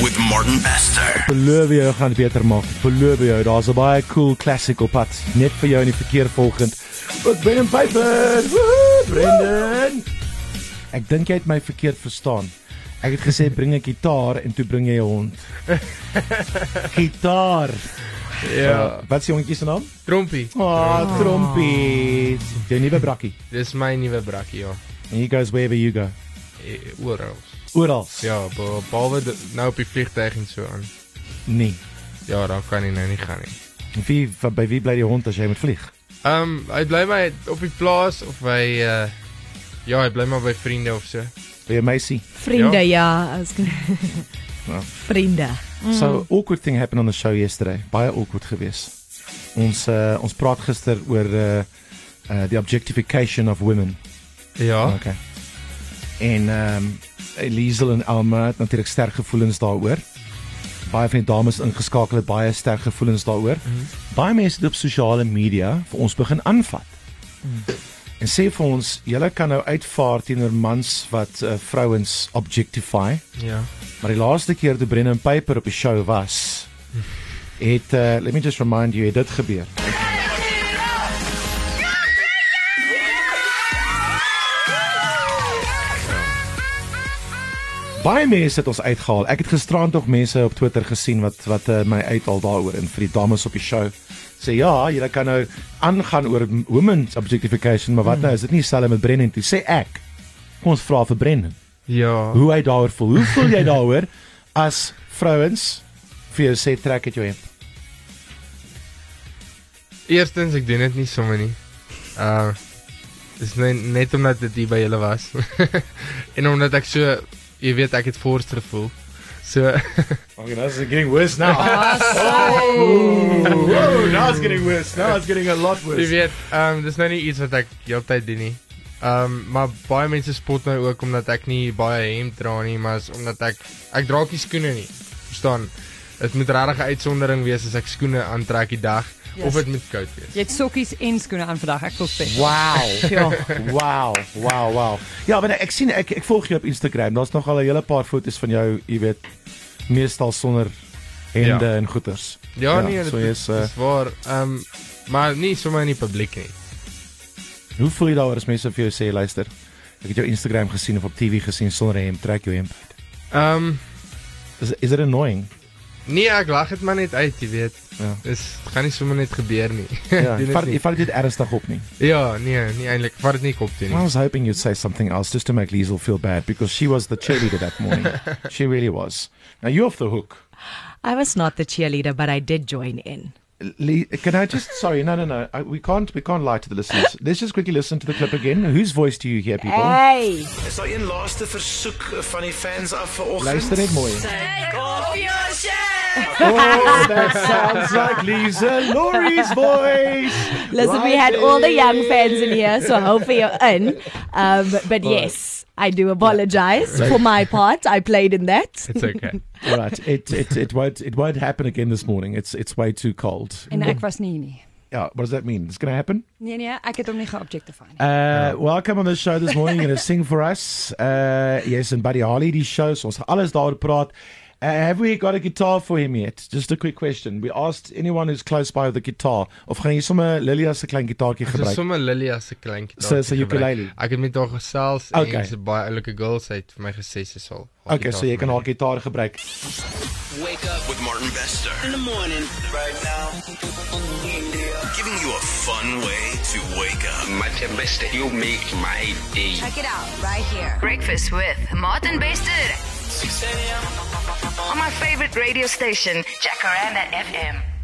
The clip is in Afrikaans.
with Martin Bester. Beloof jou gaan het beter maak. Beloof jou, daar's 'n baie cool classic op pad. Net vir jou in die verkeer volgend. Wat Brendan Piper. Woehoe, Brendan. Ek dink jy het my verkeerd verstaan. Ek het gesê bring 'n gitaar en toe bring jy 'n hond. Gitaar. Ja. Wat is die hondjie se naam? Trompie. Trompie. Jou nuwe brakkie. Dis my nuwe brakkie, ja. And he goes wherever you go. Oral. Oral. Ja, behalwe nou op die vliegtuig en so aan. Nee. Ja, daar kan hy nou nie gaan nie. By wie bly die hond as jy moet vlieg? Hy bly maar op die plaas of hy hy bly maar by vriende of so. By jou meisie? Vriende, ja. Vriende. So, awkward thing happened on the show yesterday. Baie awkward gewees. Ons praat gister oor the objectification of women. Ja. Okay. En Liesel en Alma het natuurlik sterk gevoelens daaroor. Baie van die dames ingeskakel het baie sterk gevoelens daaroor. Baie mense het op sosiale media vir ons begin aanvat. En sê vir ons, julle kan nou uitvaar teenoor mans wat vrouens objectify. Ja. Maar die laaste keer toe Brendan Piper op die show was, het let me just remind you, het dit gebeur. Baie mense het ons uitgehaal. Ek het gisterand nog mense op Twitter gesien wat my uithaal daaroor en vir die dames op die show sê ja, julle kan nou aangaan oor women's objectification, maar wat nou is dit nie dieselfde met Brendan toe sê ek. Kom ons vra vir Brendan. Ja. Hoe hy daaroor voel. Hoe voel jy daaroor as vrouens vir jou sê trek het jou hemp? Eerstens ek doen dit nie sommer nie. Dis net omdat dit hier by julle was. En omdat ek so, jy weet ek het voorste gevoel. So okay, now it's getting worse now. Now it's getting worse. Now it's getting a lot worse. Jy weet, dis nou nie iets wat ek heeltyd doen nie. Maar baie mense spot my ook omdat ek nie baie hemp dra nie, maar is omdat ek dra nie skoene nie. Verstaan? Dit moet regtig 'n uitsondering wees as ek skoene aantrek die dag of dit moet koud wees. Jy het sokkies en skoene aan vandag, ek voel spesiaal. Wow. Ja. Wow. Ja, maar ek sien ek volg jou op Instagram. Daar's nog al 'n hele paar foto's van jou, jy weet, meestal sonder hemde en goeters. Ja, nee, so dit is waar. Maar nie sommer in die publiek nie. Hoe voel jy daaroor as mense vir jou sê, luister, ek het jou Instagram gesien of op TV gesien sonder hemp, trek jou hemp uit? Is it annoying? Nee, ek lag dit maar net uit, jy weet. Ja. Dis gaan nie sommer net gebeur nie. Ja, jy vat dit ernstig op nie. Ja, nee eintlik. Vat dit nie kop toe nie. I was hoping you'd say something else just to make Liesel feel bad because she was the cheerleader that morning. She really was. Now you're off the hook. I was not the cheerleader, but I did join in. Can I just, sorry, no. We can't lie to the listeners. Let's just quickly listen to the clip again. Whose voice do you hear, people? Hey! Is daar een laaste versoek van die fans af vanoggend? Luister net mooi. Take off your shirt. Oh, that sounds like Lisa Laurie's voice. Listen, we had all the young fans in here, so hopefully you're in. But yes, I do apologize for my part. I played in that. It's okay. All right, it won't happen again this morning. It's way too cold. En ek was nie. Yeah, what does that mean? It's going to happen? Nee, ek het hom nie geobjectify nie. Welcome on the show this morning. You're going to sing for us. Yes, and Buddy Harley, die show. So ons gaan alles daaroor praat. Have we got a guitar for him yet? Just a quick question. We asked anyone who's close by with a guitar. Of gaan jy sommer Lilia se klein gitaartjie gebruik? Sommer Lilia se klein gitaartjie. So ukulele. Ek het met haar gesels en sy baie oulike girls uit vir my gesê sy sal. Okay, so jy kan haar gitaar gebruik. Wake up with Martin Bester in the morning. Right now, giving you a fun way to wake up. Martin Bester, you make my day. Check it out right here. Breakfast with Martin Bester. 6 a.m. On my favorite radio station, Jacaranda FM.